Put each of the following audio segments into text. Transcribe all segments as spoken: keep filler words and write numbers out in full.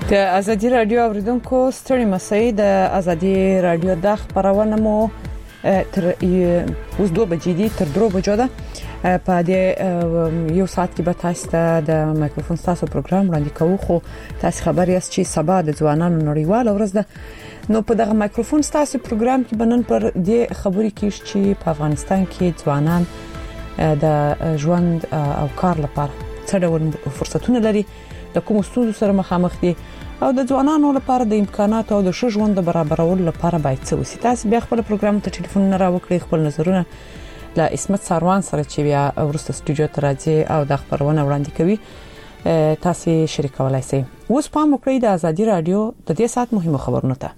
د ازادي رادیو اوریدونکو ستړي مسئ د ازادي رادیو د خبرونه مو تر اوس دوه بجې دي تر درو بجو ده په دې یو ساعت کې به تاسو ته د مایکروفون تاسو پروګرام وړاندې کوو خو تاسو خبر یاست چې سبا د ځوانانو نړیوال ورځ ده نو په دغه مایکروفون تاسو پروګرام کې بنن پر دې خبرې کې چې په افغانستان کې ځوانان د ژوند او کار لپاره څه ډول فرصتونه لري د کوم ستونزو سره مخامخ دي او د ځوانانو لپاره د امکاناتو او د ښه ژوند د برابرولو لپاره باید څه وشي. تاسو بیا خپل پروګرام ته ټلیفون نه راوکړئ، خپل نظرونه له اسمت ساروان سره چې بیا ورسته سټوډیو ته راځي او د خبرونه وړاندې کوي تاسو شریکولای شئ. اوس په موږ د ازادي رادیو د دې سات مهمه خبرونه ته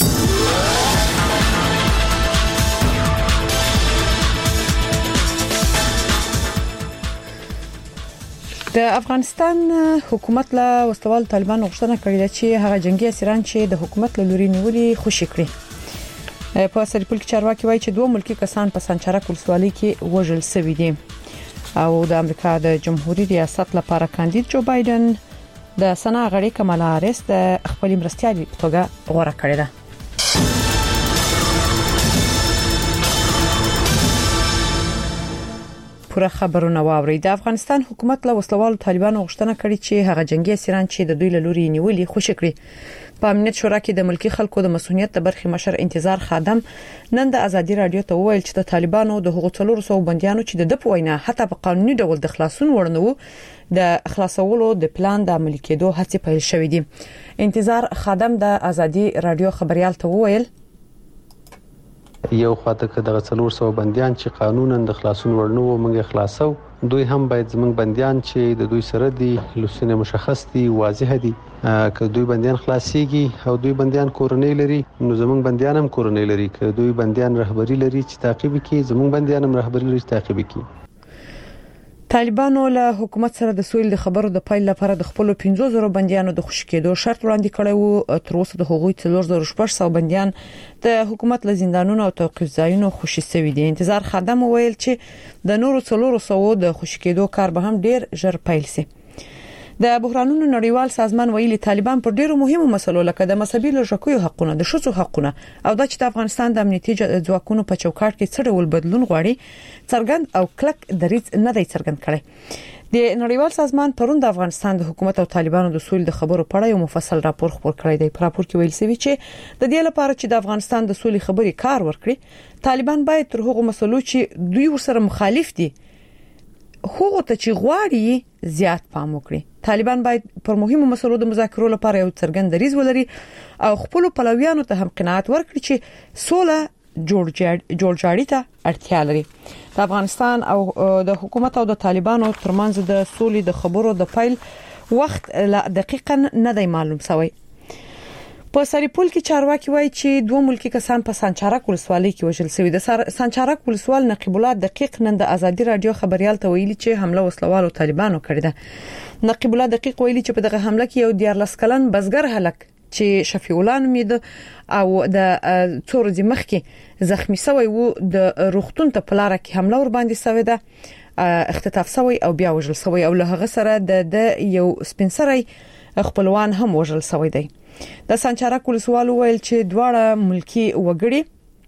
د افغانستان حکومت له وسلوال طالبان غوښتنه کړې ده چې هغه جنگي اسیران چې د حکومت له لوري نیولي خوشي کړي. په سرپل کې چارواکي وایي چې دوه ملکی کسان په سانچارک ولسوالۍ کې وژل شوي دي او د امریکا د جمهوریت ریاست لپاره کاندید جو بایدن د سنا غړي کمالا هاریس د خپل مرستيالي په توګه غوړه کړې ده. پوره خبرونه واوري. د افغانستان حکومت له وسلوال طالبان غوښتنه کړې چې هغه جنگي اسیران چې د دوی له لوري نیولي خوشي کړي. په امنیت شورا کې د ملکی خلکو د مسؤلیت د برخې مشر انتظار خادم نن د ازادي رادیو ته وویل چې د طالبانو د حقوق څلور سوه بنديانو چې د پوینه حتی په قانوني ډول د خلاصون ورنو د خلاصولو د پلان د عملي کېدو هڅې پیل شوې دي. انتظار خادم د ازادي رادیو خبريال ته وویل یو خاطر که دغه څلور سوه بنديان چې قانونا د خلاصون ورنو موږ خلاصو دوی هم باید زمونږ بنديان چې د دوی سره دي لوسونه مشخص دي واضح دي که دوی بنديان خلاصيږي او دوی بنديان کورنۍ لري نو زمونږ بنديان هم کورنۍ لري که دوی بنديان رهبری لري چې تعقیب کوي زمونږ بنديان هم رهبری لري چې تعقیب کوي. طالبانو له حکومت سره د سویل د خبرو د پایل لپاره د خپل پنځه زره بنديانو د خوشی کېدو شرط وړاندې کړی وو. تر اوسه د هغوی څلور زره شپږ سوه بنديان د حکومت له زندانونو او توقيف ځایونو خوشی شوي دي. انتظار خادم ویل چې د نورو څلور سوه د خوشی کېدو کار به هم ډیر ژر پیل شي. د بحرانونو نړیوال سازمان ویلي طالبان پر ډیرو مهمو مسلو لکه د مذهبي لږکیو حقوقونه، د ښځو حقوقونه او د چې افغانستان د امنیتي ځواکونو په چوکاټ کې څه ډول بدلون غواړي څرګند او کلک دریځ نه دی څرګند کړی. د نړیوال سازمان پرون د افغانستان د حکومت او طالبانو د سولې د خبرو په اړه یو مفصل راپور خپور کړی دی. په راپور کې ویل شوی چې د دې لپاره چې د افغانستان د سولې خبرې کار ورکړي طالبان باید تر هغه مسلو چې دوی ورسره مخالف دي هغه ته چې غواړي زیات پام وکړي. طالبان باید پر مهمو مسلو د مذاکرو لپاره یو څرګند دریځ ولري او خپل پلویانو ته هم قناعت ورکړي چې سوله جوړجاړي ته اړتیا لري. د افغانستان او د حکومت او د طالبانو ترمنځ د سولې د خبرو د پیل وخت لا دقیقاً نه دی معلوم شوی. په سرپل کې چارواکي وایي چې دوه ملکی کسان په سانچارک ولسوالۍ کې وژل شوي. د سانچارک ولسوال نقیب الله دقیق نن د ازادي رادیو خبريال ته ویلي چې حمله وسلوالو طالبانو کړې ده. نقیب الله دقیق ویلي چې په دغه حمله کې یو دیارلس کلن بزګر هلک چې شفیع الله نومېده او د څو ورځې مخکې زخمی شوی وو د روغتون ته په لار کې حمله ور باندې شوې ده، اختطاف شوی او بیا وژل شوی او له هغه سره د یو سپینسري خپلوان هم وژل شوی دی. د سانچارک ولسوال ویل چې دواړه ملکی وګړي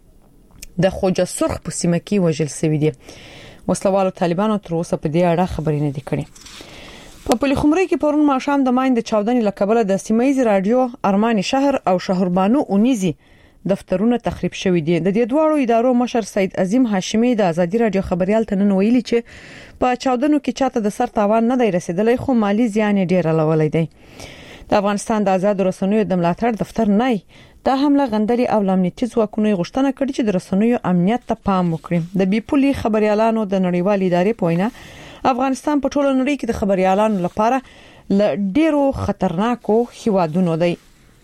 د خوجه سرخ په سیمه کې وژل شوی دي. وسلوالو طالبانو تر اوسه په دې اړه خبرې نه دي کړې. په پلخمري کې پرون ماښام د ماین د چاودنې لکبله د سیمایي رادیو ارمان شهر او شهربانو اونیزي دفترونه تخریب شوي دي. د دې دوه ادارو مشر سید عظیم هاشمي د ازادي رادیو خبريال ته نن ویلي چې په چاودنو کې چاته د سر تاوان نه دی رسیدلی خو مالی زیان ډیر لولای دی. د افغانستان د آزاد رسنیو د ملاتړ دفتر نه دا حمله غندري او امنیتي ځواکونو غوښتنه کړې چې د رسنیو امنیت ته پام وکړي. د بیپولي خبريالانو د نړیوال ادارې په وینا افغانستان په ټوله نړۍ کې د خبريالانو لپاره ل ډیرو خطرناکو هیوادونو دی.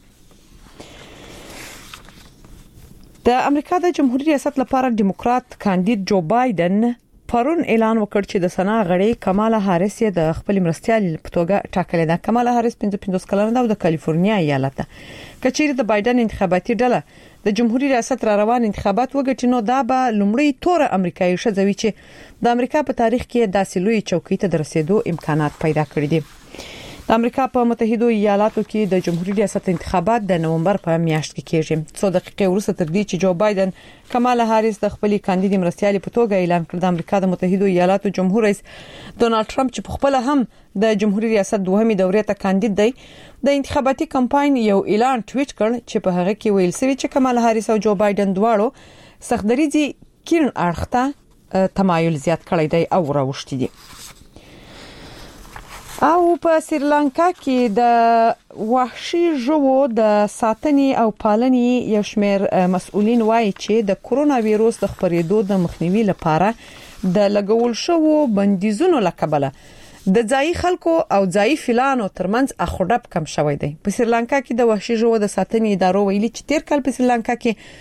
د امریکا د جمهوریت ریاست لپاره ډیموکرات کاندید جو بایدن پرون اعلان وکړ چې د سنا غړي کمالا هاریس د خپل مرستيالي په توګه ټاکلې ده. کمالا هاریس پنځه پنځوس کلنه ده او د کالیفورنیا ایالت کچېره د بایدن انتخاباتي ډله د جمهوریت ریاست را روان انتخابات وګټي نو دا به لومړی تور امریکایي شذوي چې د امریکا په تاریخ کې داسې لوی چوکۍ ته رسیدو امکانات پیدا کړی دي. د امریکا په متحده ایالاتو کې د جمهوریت ریاست انتخابات د نومبر په میاشت کې کېږي. څو دقیقې وروسته تر دې چې جو بایدن کمالا هاریس د خپل کاندید مرستيالي په توګه اعلان کړ، د امریکا د متحده ایالاتو جمهور رئیس ډونالد ټرمپ چې په خپل هم د جمهوریت ریاست دوهمي دورې ته کاندید دی، د انتخاباتي کمپاین یو اعلان ټویټ کړ چې په هغه کې ویل شوی چې کمالا هاریس او جو بایدن دواړو سختدریزي کین اړخته تمایل زیات کړی دی او راوښتي دي. او په سریلانکا کې د وحشي ژوو د ساتنې او پالنې یو شمېر مسؤلین وایي چې د کرونا وایروس د خپرېدو د مخنیوي لپاره د لګول شوو بندیزونو لکبله د ځای خلکو او ځای فیلانو ترمنځ اخوډب کم شوی دی. په سریلانکا کې د وحشي ژوو د ساتنې ادارو ویلي چې تیر کال په سریلانکا کې